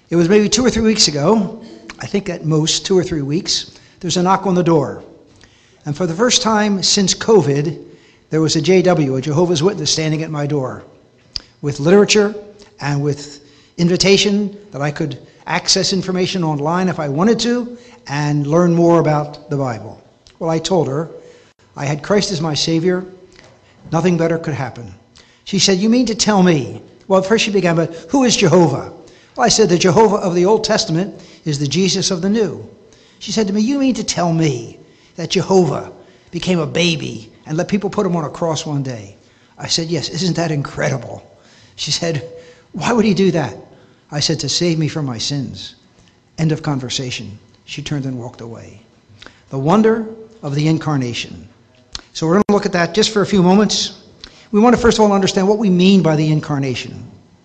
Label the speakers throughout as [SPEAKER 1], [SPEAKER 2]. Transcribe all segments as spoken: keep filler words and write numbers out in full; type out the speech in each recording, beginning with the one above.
[SPEAKER 1] It was maybe two or three weeks ago, I think at most two or three weeks, there's a knock on the door. And for the first time since COVID, there was a J W, a Jehovah's Witness, standing at my door with literature and with invitation that I could access information online if I wanted to and learn more about the Bible. Well, I told her I had Christ as my Savior. Nothing better could happen. She said, "You mean to tell me?" Well, first she began, but who is Jehovah? Well, I said, the Jehovah of the Old Testament is the Jesus of the New. She said to me, "You mean to tell me that Jehovah became a baby and let people put him on a cross one day?" I said, "Yes, isn't that incredible?" She said, "Why would he do that?" I said, "To save me from my sins." End of conversation. She turned and walked away. The wonder of the incarnation. So we're going to look at that just for a few moments. We want to first of all understand what we mean by the incarnation.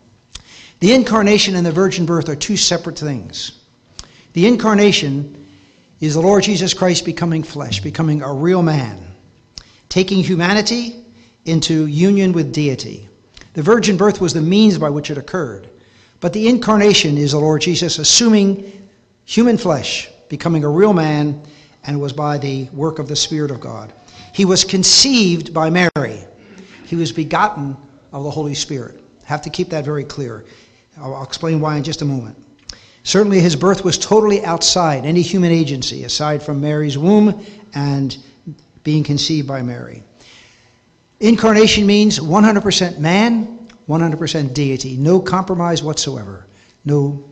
[SPEAKER 1] The incarnation and the virgin birth are two separate things. The incarnation is the Lord Jesus Christ becoming flesh, becoming a real man, taking humanity into union with deity. The virgin birth was the means by which it occurred. But the incarnation is the Lord Jesus assuming human flesh, becoming a real man, and was by the work of the Spirit of God. He was conceived by Mary. He was begotten of the Holy Spirit. Have to keep that very clear. I'll, I'll explain why in just a moment. Certainly his birth was totally outside any human agency, aside from Mary's womb and being conceived by Mary. Incarnation means one hundred percent man, one hundred percent deity. No compromise whatsoever. No,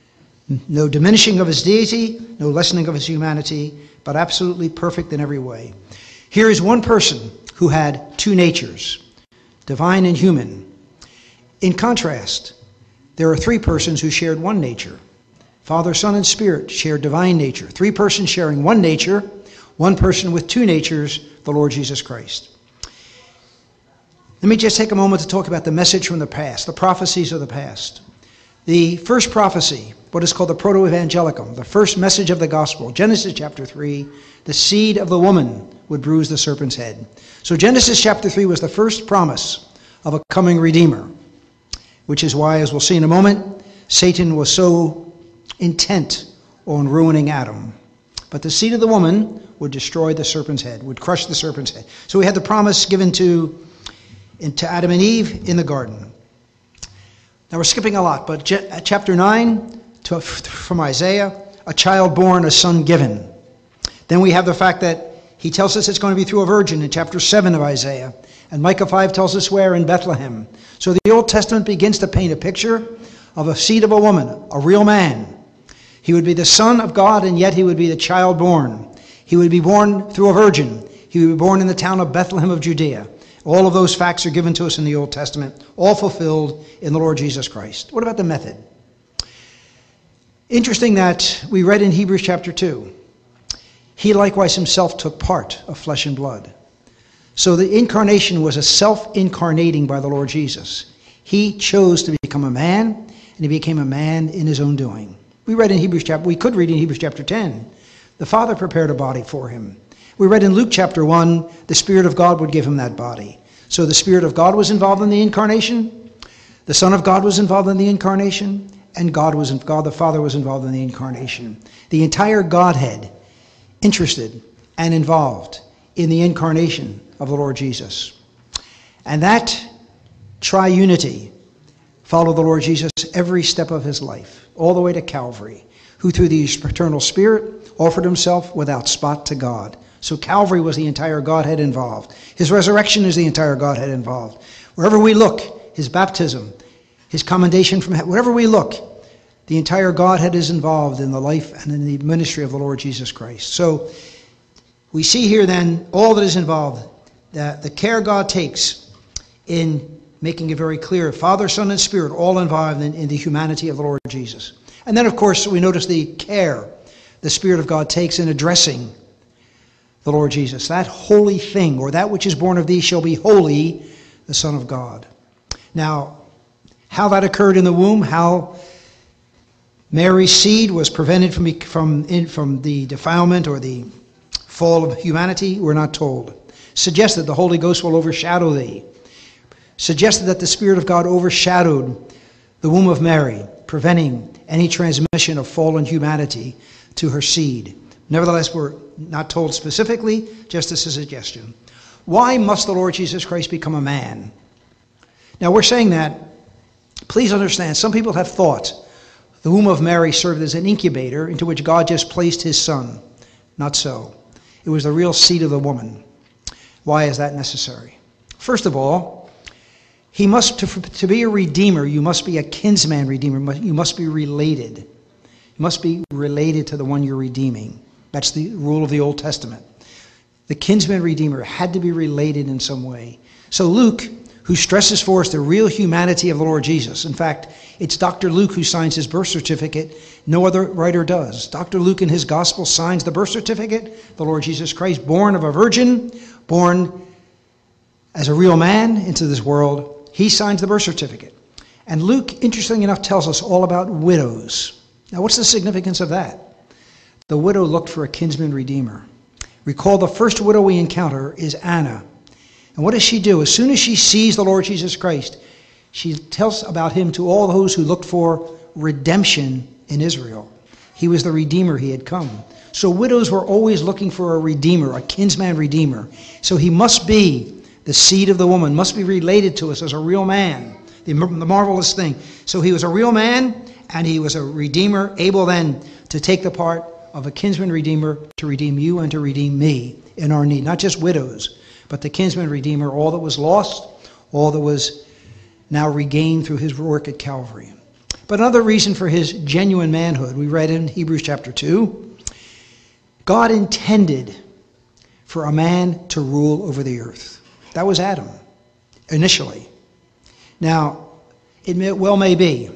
[SPEAKER 1] no diminishing of his deity, no lessening of his humanity, but absolutely perfect in every way. Here is one person who had two natures, divine and human. In contrast, there are three persons who shared one nature. Father, Son, and Spirit shared divine nature. Three persons sharing one nature, one person with two natures, the Lord Jesus Christ. Let me just take a moment to talk about the message from the past, the prophecies of the past. The first prophecy, what is called the Proto-Evangelicum, the first message of the gospel, Genesis chapter three, the seed of the woman would bruise the serpent's head. So Genesis chapter three was the first promise of a coming Redeemer, which is why, as we'll see in a moment, Satan was so intent on ruining Adam. But the seed of the woman would destroy the serpent's head, would crush the serpent's head. So we had the promise given to, to Adam and Eve in the garden. Now we're skipping a lot, but chapter nine, to, from Isaiah, a child born, a son given. Then we have the fact that he tells us it's going to be through a virgin in chapter seven of Isaiah. And Micah five tells us where, in Bethlehem. So the Old Testament begins to paint a picture of a seed of a woman, a real man. He would be the Son of God, and yet he would be the child born. He would be born through a virgin. He would be born in the town of Bethlehem of Judea. All of those facts are given to us in the Old Testament, all fulfilled in the Lord Jesus Christ. What about the method? Interesting that we read in Hebrews chapter two, he likewise himself took part of flesh and blood. So the incarnation was a self-incarnating by the Lord Jesus. He chose to become a man, and he became a man in his own doing. We read in Hebrews chapter, we could read in Hebrews chapter ten, the Father prepared a body for him. We read in Luke chapter one, the Spirit of God would give him that body. So the Spirit of God was involved in the incarnation, the Son of God was involved in the incarnation, and God was God the Father was involved in the incarnation. The entire Godhead interested and involved in the incarnation of the Lord Jesus. And that triunity followed the Lord Jesus every step of his life, all the way to Calvary, who through the eternal Spirit offered himself without spot to God. So Calvary was the entire Godhead involved. His resurrection is the entire Godhead involved. Wherever we look, his baptism, his commendation from heaven, wherever we look, the entire Godhead is involved in the life and in the ministry of the Lord Jesus Christ. So we see here then all that is involved, that the care God takes in making it very clear, Father, Son, and Spirit, all involved in, in the humanity of the Lord Jesus. And then, of course, we notice the care the Spirit of God takes in addressing the Lord Jesus. That holy thing, or that which is born of thee, shall be holy, the Son of God. Now, how that occurred in the womb, how Mary's seed was prevented from, from, in, from the defilement or the fall of humanity, we're not told. Suggested the Holy Ghost will overshadow thee. Suggested that the Spirit of God overshadowed the womb of Mary, preventing any transmission of fallen humanity to her seed. Nevertheless, we're not told specifically, just as a suggestion. Why must the Lord Jesus Christ become a man? Now, we're saying that, please understand, some people have thought the womb of Mary served as an incubator into which God just placed his son. Not so. It was the real seed of the woman. Why is that necessary? First of all, he must, to, to be a redeemer, you must be a kinsman redeemer. You must be related. You must be related to the one you're redeeming. That's the rule of the Old Testament. The kinsman redeemer had to be related in some way. So Luke, who stresses for us the real humanity of the Lord Jesus. In fact, it's Doctor Luke who signs his birth certificate. No other writer does. Doctor Luke in his gospel signs the birth certificate. The Lord Jesus Christ, born of a virgin, born as a real man into this world, he signs the birth certificate. And Luke, interestingly enough, tells us all about widows. Now, what's the significance of that? The widow looked for a kinsman redeemer. Recall the first widow we encounter is Anna. And what does she do? As soon as she sees the Lord Jesus Christ, she tells about him to all those who looked for redemption in Israel. He was the redeemer. He had come. So widows were always looking for a redeemer, a kinsman redeemer. So he must be the seed of the woman, must be related to us as a real man. The, the marvelous thing. So he was a real man, and he was a redeemer, able then to take the part of a kinsman redeemer to redeem you and to redeem me in our need. Not just widows, but the kinsman redeemer, all that was lost, all that was now regained through his work at Calvary. But another reason for his genuine manhood, we read in Hebrews chapter two, God intended for a man to rule over the earth. That was Adam, initially. Now, it may, well may be,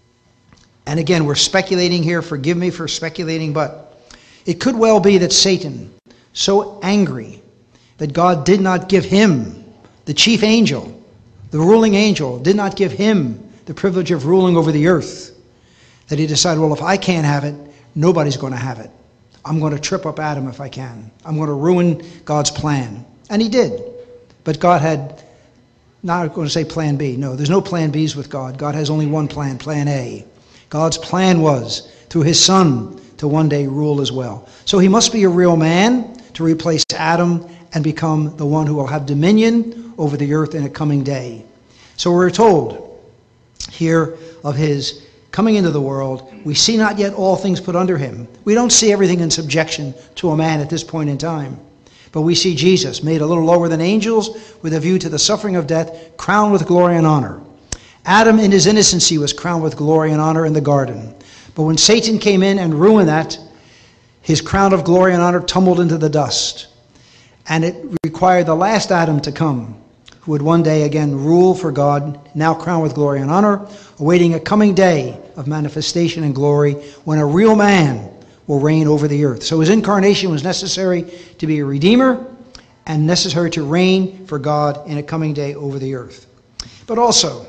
[SPEAKER 1] and again, we're speculating here, forgive me for speculating, but it could well be that Satan, so angry that God did not give him, the chief angel, the ruling angel, did not give him the privilege of ruling over the earth, that he decided, well, if I can't have it, nobody's going to have it. I'm going to trip up Adam if I can. I'm going to ruin God's plan. And he did. But God had, not going to say plan B. No, there's no plan Bs with God. God has only one plan, plan A. God's plan was, through his son, to one day rule as well. So he must be a real man to replace Adam and become the one who will have dominion over the earth in a coming day. So we're told here of his coming into the world, we see not yet all things put under him. We don't see everything in subjection to a man at this point in time. But we see Jesus made a little lower than angels with a view to the suffering of death, crowned with glory and honor. Adam in his innocency was crowned with glory and honor in the garden. But when Satan came in and ruined that, his crown of glory and honor tumbled into the dust. And it required the last Adam to come, who would one day again rule for God, now crowned with glory and honor, awaiting a coming day of manifestation and glory when a real man will reign over the earth. So his incarnation was necessary to be a redeemer and necessary to reign for God in a coming day over the earth. But also,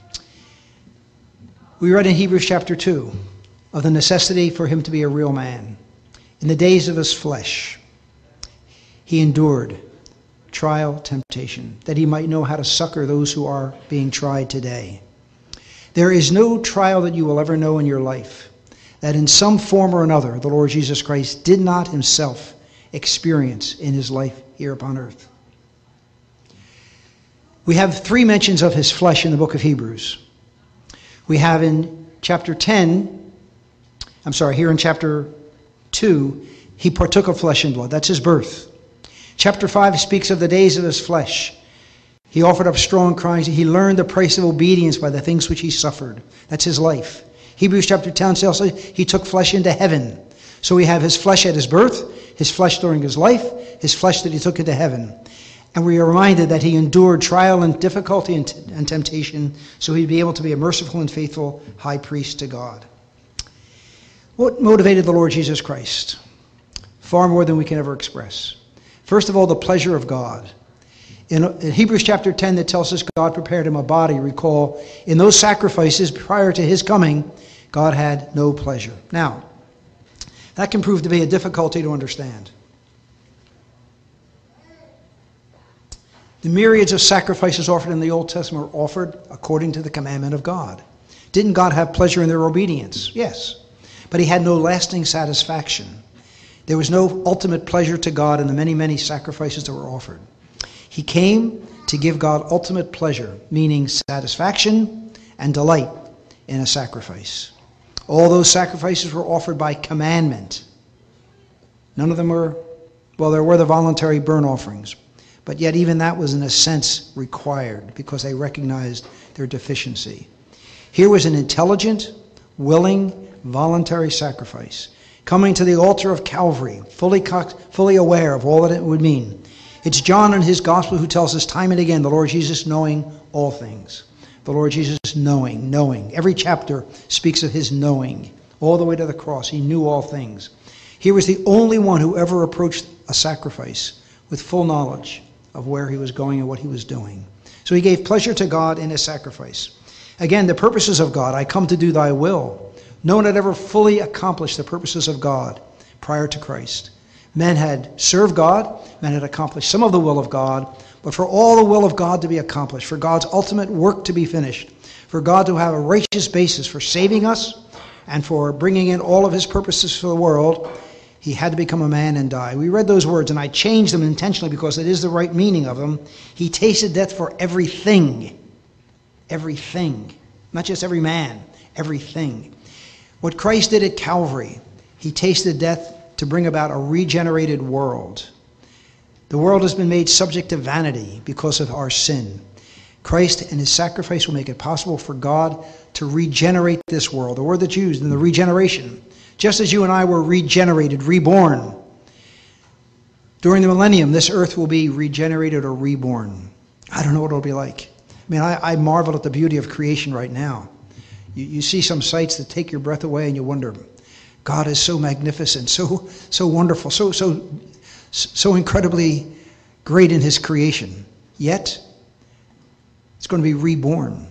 [SPEAKER 1] we read in Hebrews chapter two of the necessity for him to be a real man. In the days of his flesh, he endured trial, temptation, that he might know how to succor those who are being tried today. There is no trial that you will ever know in your life that in some form or another the Lord Jesus Christ did not himself experience in his life here upon earth. We have three mentions of his flesh in the book of Hebrews. We have in chapter ten, I'm sorry, here in chapter two, he partook of flesh and blood. That's his birth. Chapter five speaks of the days of his flesh. He offered up strong cries. He learned the price of obedience by the things which he suffered. That's his life. Hebrews chapter ten tells us he took flesh into heaven. So we have his flesh at his birth, his flesh during his life, his flesh that he took into heaven. And we are reminded that he endured trial and difficulty and, t- and temptation so he'd be able to be a merciful and faithful high priest to God. What motivated the Lord Jesus Christ? Far more than we can ever express. First of all, the pleasure of God. In, in Hebrews chapter ten, that tells us God prepared him a body. Recall, in those sacrifices prior to his coming, God had no pleasure. Now, that can prove to be a difficulty to understand. The myriads of sacrifices offered in the Old Testament were offered according to the commandment of God. Didn't God have pleasure in their obedience? Yes. But he had no lasting satisfaction. There was no ultimate pleasure to God in the many, many sacrifices that were offered. He came to give God ultimate pleasure, meaning satisfaction and delight in a sacrifice. All those sacrifices were offered by commandment. None of them were, well, there were the voluntary burnt offerings, but yet even that was in a sense required because they recognized their deficiency. Here was an intelligent, willing, voluntary sacrifice, coming to the altar of Calvary, fully, fully aware of all that it would mean. It's John in his gospel who tells us time and again, the Lord Jesus knowing all things. The Lord Jesus knowing, knowing. Every chapter speaks of his knowing, all the way to the cross. He knew all things. He was the only one who ever approached a sacrifice with full knowledge of where he was going and what he was doing. So he gave pleasure to God in his sacrifice. Again, the purposes of God, I come to do thy will. No one had ever fully accomplished the purposes of God prior to Christ. Men had served God, men had accomplished some of the will of God, but for all the will of God to be accomplished, for God's ultimate work to be finished, for God to have a righteous basis for saving us and for bringing in all of his purposes for the world, he had to become a man and die. We read those words, and I changed them intentionally because it is the right meaning of them. He tasted death for everything. Everything. Not just every man, everything. What Christ did at Calvary, he tasted death to bring about a regenerated world. The world has been made subject to vanity because of our sin. Christ and his sacrifice will make it possible for God to regenerate this world. The word that's used in the regeneration. Just as you and I were regenerated, reborn. During the millennium, this earth will be regenerated or reborn. I don't know what it'll be like. I mean, I, I marvel at the beauty of creation right now. You, you see some sights that take your breath away and you wonder, God is so magnificent, so so wonderful, so so so incredibly great in his creation. Yet, it's going to be reborn.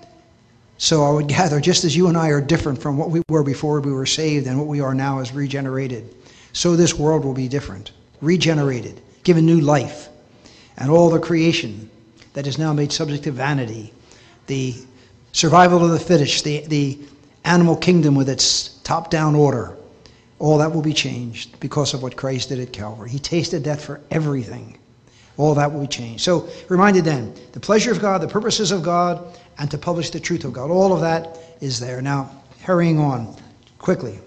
[SPEAKER 1] So I would gather, just as you and I are different from what we were before we were saved and what we are now as regenerated, so this world will be different, regenerated, given new life. And all the creation that is now made subject to vanity, the survival of the fittest, the, the animal kingdom with its top-down order, all that will be changed because of what Christ did at Calvary. He tasted death for everything. All that will be changed. So, reminded then, the pleasure of God, the purposes of God, and to publish the truth of God. All of that is there. Now, hurrying on quickly.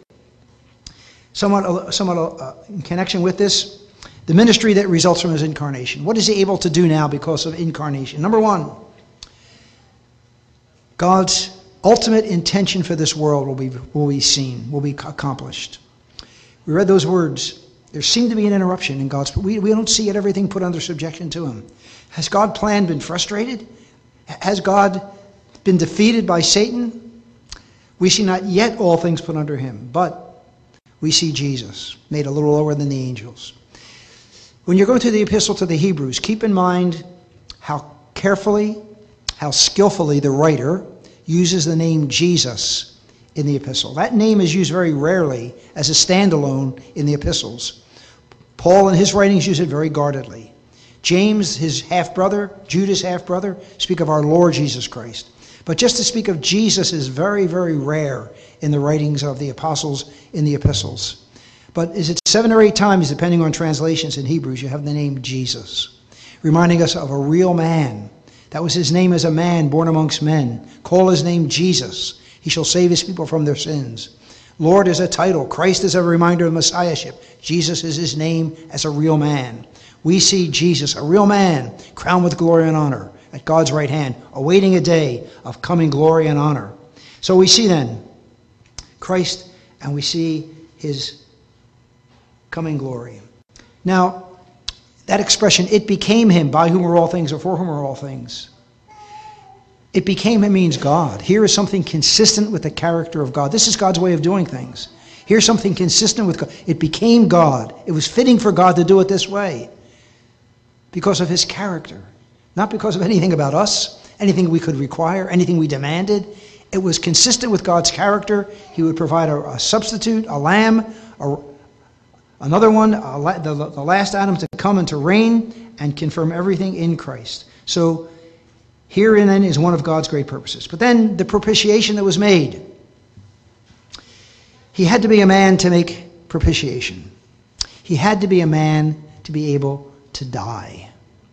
[SPEAKER 1] Somewhat, somewhat uh, in connection with this, the ministry that results from his incarnation. What is he able to do now because of incarnation? Number one, God's ultimate intention for this world will be will be seen, will be accomplished. We read those words. There seemed to be an interruption in God's... We, we don't see it, everything put under subjection to him. Has God's plan been frustrated? Has God been defeated by Satan? We see not yet all things put under him, but we see Jesus made a little lower than the angels. When you're going through the epistle to the Hebrews, keep in mind how carefully, how skillfully the writer uses the name Jesus in the epistle. That name is used very rarely as a standalone in the epistles. Paul in his writings use it very guardedly. James, his half-brother, Judas' half-brother, speak of our Lord Jesus Christ. But just to speak of Jesus is very, very rare in the writings of the apostles in the epistles. But is it seven or eight times, depending on translations in Hebrews, you have the name Jesus, reminding us of a real man. That was his name as a man born amongst men. Call his name Jesus. He shall save his people from their sins. Lord is a title. Christ is a reminder of messiahship. Jesus is his name as a real man. We see Jesus, a real man, crowned with glory and honor at God's right hand, awaiting a day of coming glory and honor. So we see then Christ, and we see his coming glory. Now, that expression, it became him, by whom are all things, or for whom are all things. It became him means God. Here is something consistent with the character of God. This is God's way of doing things. Here's something consistent with God. It became God. It was fitting for God to do it this way because of his character. Not because of anything about us, anything we could require, anything we demanded. It was consistent with God's character. He would provide a, a substitute, a lamb, a, another one, a, the, the last Adam to come and to reign and confirm everything in Christ. So Herein then is one of God's great purposes. But then the propitiation that was made. He had to be a man to make propitiation. He had to be a man to be able to die.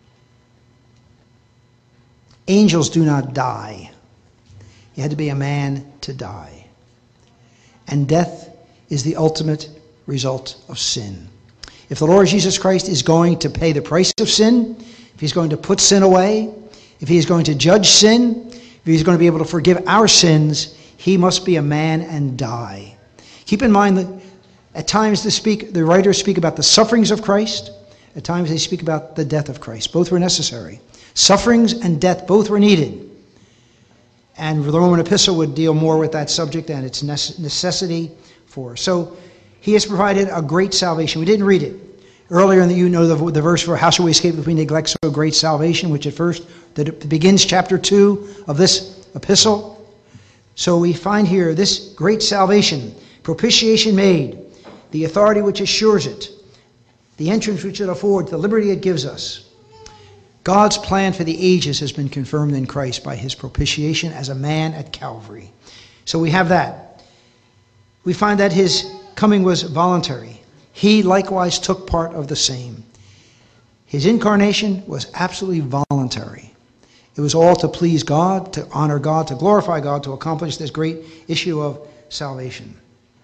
[SPEAKER 1] Angels do not die. He had to be a man to die. And death is the ultimate result of sin. If the Lord Jesus Christ is going to pay the price of sin, if he's going to put sin away, if he is going to judge sin, if he's going to be able to forgive our sins, he must be a man and die. Keep in mind that at times the, speak, the writers speak about the sufferings of Christ. At times they speak about the death of Christ. Both were necessary. Sufferings and death both were needed. And the Roman epistle would deal more with that subject and its necessity for. So he has provided a great salvation. We didn't read it. Earlier in the, you know the, the verse for how shall we escape if we neglect so great salvation, which at first that it begins chapter two of this epistle. So we find here this great salvation, propitiation made, the authority which assures it, the entrance which it affords, the liberty it gives us. God's plan for the ages has been confirmed in Christ by his propitiation as a man at Calvary. So we have that. We find that his coming was voluntary. He likewise took part of the same. His incarnation was absolutely voluntary. It was all to please God, to honor God, to glorify God, to accomplish this great issue of salvation.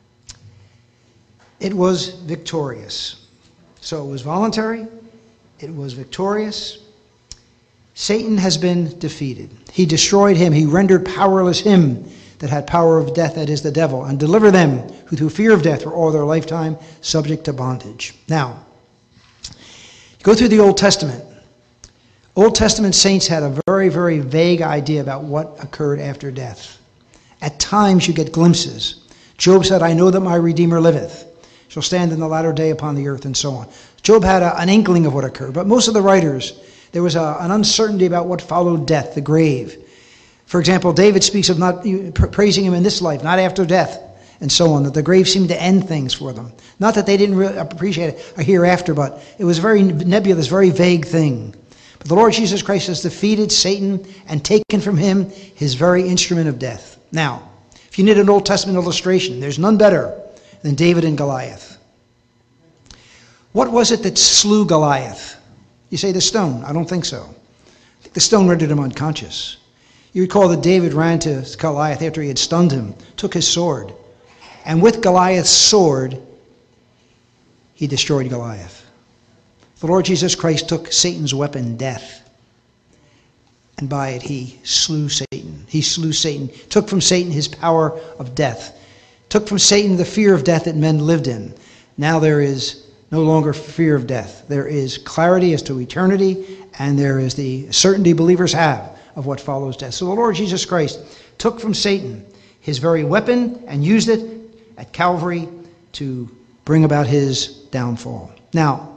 [SPEAKER 1] It was victorious. So it was voluntary. It was victorious. Satan has been defeated. He destroyed him. He rendered powerless him that had power of death, that is the devil, and delivered them who through fear of death were all their lifetime subject to bondage. Now, go through the Old Testament. Old Testament saints had a very, very vague idea about what occurred after death. At times you get glimpses. Job said, I know that my Redeemer liveth. Shall stand in the latter day upon the earth, and so on. Job had a, an inkling of what occurred, but most of the writers, there was a, an uncertainty about what followed death, the grave. For example, David speaks of not praising him in this life, not after death, and so on, that the grave seemed to end things for them. Not that they didn't really appreciate it a hereafter, but it was a very nebulous, very vague thing. But the Lord Jesus Christ has defeated Satan and taken from him his very instrument of death. Now, if you need an Old Testament illustration, there's none better than David and Goliath. What was it that slew Goliath? You say the stone. I don't think so. I think the stone rendered him unconscious. You recall that David ran to Goliath after he had stunned him, took his sword, and with Goliath's sword, he destroyed Goliath. The Lord Jesus Christ took Satan's weapon, death, and by it he slew Satan. He slew Satan, took from Satan his power of death, took from Satan the fear of death that men lived in. Now there is no longer fear of death. There is clarity as to eternity, and there is the certainty believers have of what follows death. So the Lord Jesus Christ took from Satan his very weapon and used it at Calvary to bring about his downfall. Now,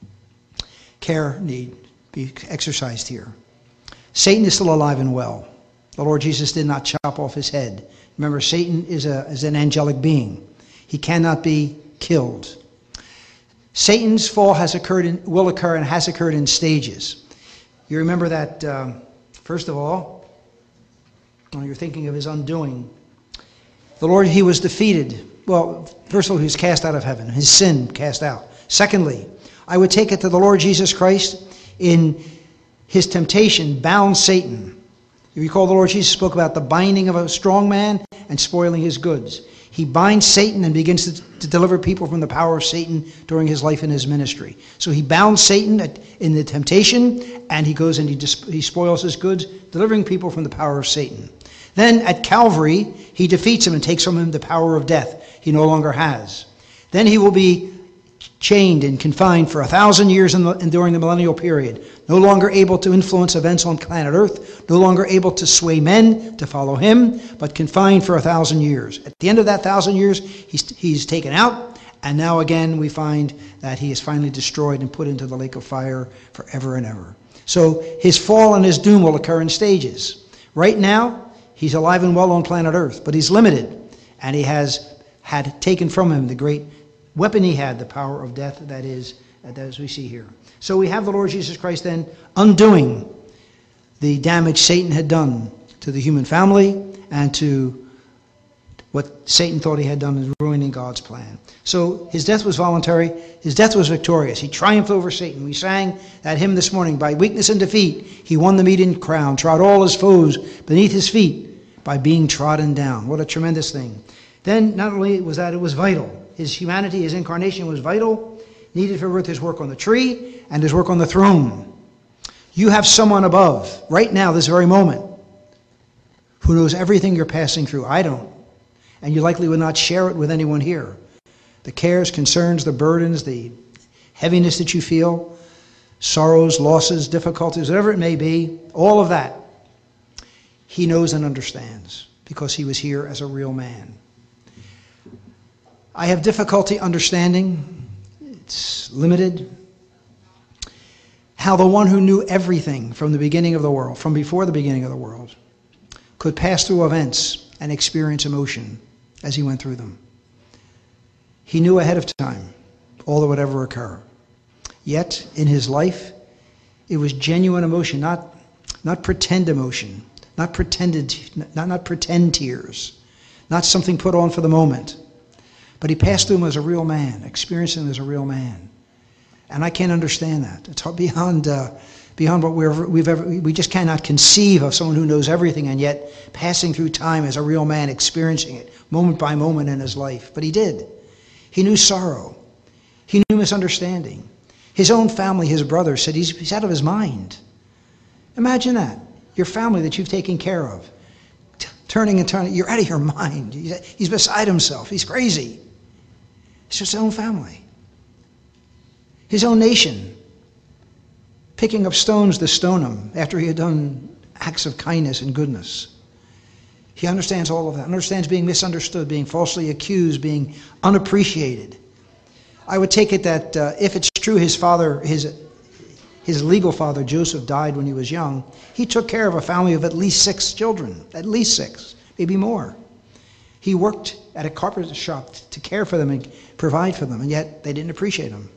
[SPEAKER 1] care need be exercised here. Satan is still alive and well. The Lord Jesus did not chop off his head. Remember, Satan is, a, is an angelic being. He cannot be killed. Satan's fall has occurred in, will occur and has occurred in stages. You remember that, um, first of all, when you're thinking of his undoing, the Lord, he was defeated. Well, first of all, he was cast out of heaven. His sin cast out. Secondly, I would take it that the Lord Jesus Christ, in his temptation, bound Satan. You recall the Lord Jesus spoke about the binding of a strong man and spoiling his goods. He binds Satan and begins to, to deliver people from the power of Satan during his life and his ministry. So he bound Satan at, in the temptation, and he goes and he, dis, he spoils his goods, delivering people from the power of Satan. Then at Calvary, he defeats him and takes from him the power of death he no longer has. Then he will be chained and confined for a thousand years in the, in during the millennial period, no longer able to influence events on planet Earth, no longer able to sway men to follow him, but confined for a thousand years. At the end of that thousand years, he's, he's taken out, and now again we find that he is finally destroyed and put into the lake of fire forever and ever. So his fall and his doom will occur in stages. Right now, he's alive and well on planet Earth, but he's limited, and he has had taken from him the great weapon he had, the power of death, that is, as we see here. So we have the Lord Jesus Christ then undoing the damage Satan had done to the human family and to what Satan thought he had done in ruining God's plan. So his death was voluntary. His death was victorious. He triumphed over Satan. We sang that hymn this morning. By weakness and defeat, he won the meeting crown, trod all his foes beneath his feet by being trodden down. What a tremendous thing. Then not only was that, it was vital. His humanity, his incarnation was vital, needed for both his work on the tree and his work on the throne. You have someone above, right now, this very moment, who knows everything you're passing through. I don't. And you likely would not share it with anyone here. The cares, concerns, the burdens, the heaviness that you feel, sorrows, losses, difficulties, whatever it may be, all of that, he knows and understands because he was here as a real man. I have difficulty understanding, it's limited, how the one who knew everything from the beginning of the world, from before the beginning of the world, could pass through events and experience emotion as he went through them. He knew ahead of time all that would ever occur. Yet, in his life, it was genuine emotion, not, not pretend emotion, not pretended, not, not pretend tears, not something put on for the moment. But he passed through them as a real man, experiencing them as a real man. And I can't understand that. It's beyond uh, beyond what we're, we've ever, we just cannot conceive of someone who knows everything and yet passing through time as a real man, experiencing it moment by moment in his life. But he did. He knew sorrow. He knew misunderstanding. His own family, his brothers, said he's, he's out of his mind. Imagine that. Your family that you've taken care of, t- turning and turning, you're out of your mind. He's, he's beside himself. He's crazy. It's just his own family. His own nation, picking up stones to stone him after he had done acts of kindness and goodness. He understands all of that, understands being misunderstood, being falsely accused, being unappreciated. I would take it that uh, if it's true his father, his, his legal father, Joseph, died when he was young, he took care of a family of at least six children, at least six, maybe more. He worked at a carpenter shop to care for them and provide for them, and yet they didn't appreciate him.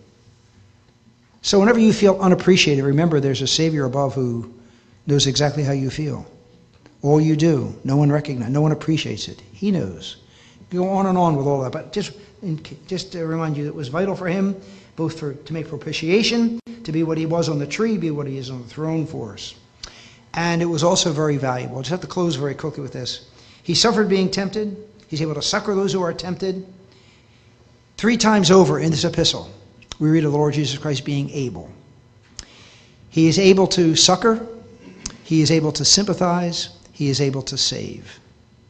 [SPEAKER 1] So whenever you feel unappreciated, remember there's a Savior above who knows exactly how you feel. All you do, no one recognizes, no one appreciates it. He knows. Go on and on with all that, but just, just to remind you, it was vital for him, both for to make propitiation, to be what he was on the tree, be what he is on the throne for us. And it was also very valuable. I just have to close very quickly with this. He suffered being tempted. He's able to succor those who are tempted. Three times over in this epistle, we read of the Lord Jesus Christ being able. He is able to succor. He is able to sympathize. He is able to save.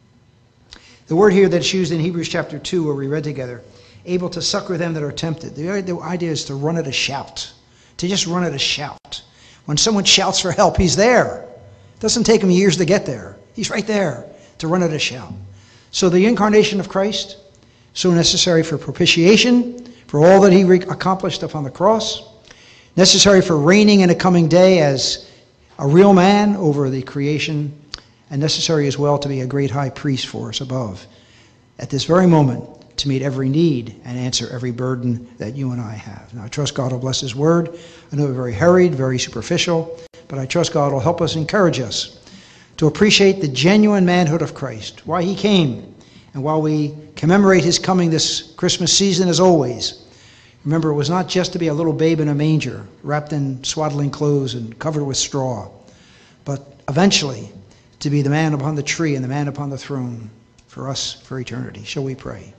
[SPEAKER 1] The word here that's used in Hebrews chapter two, where we read together, able to succor them that are tempted. The, the idea is to run at a shout, to just run at a shout. When someone shouts for help, he's there. It doesn't take him years to get there. He's right there to run at a shout. So the incarnation of Christ, so necessary for propitiation, for all that he re- accomplished upon the cross, necessary for reigning in a coming day as a real man over the creation, and necessary as well to be a great high priest for us above at this very moment to meet every need and answer every burden that you and I have. Now I trust God will bless his word. I know we're very hurried, very superficial, but I trust God will help us, encourage us to appreciate the genuine manhood of Christ, why he came. And while we commemorate his coming this Christmas season as always, remember it was not just to be a little babe in a manger, wrapped in swaddling clothes and covered with straw, but eventually to be the man upon the tree and the man upon the throne for us for eternity. Shall we pray?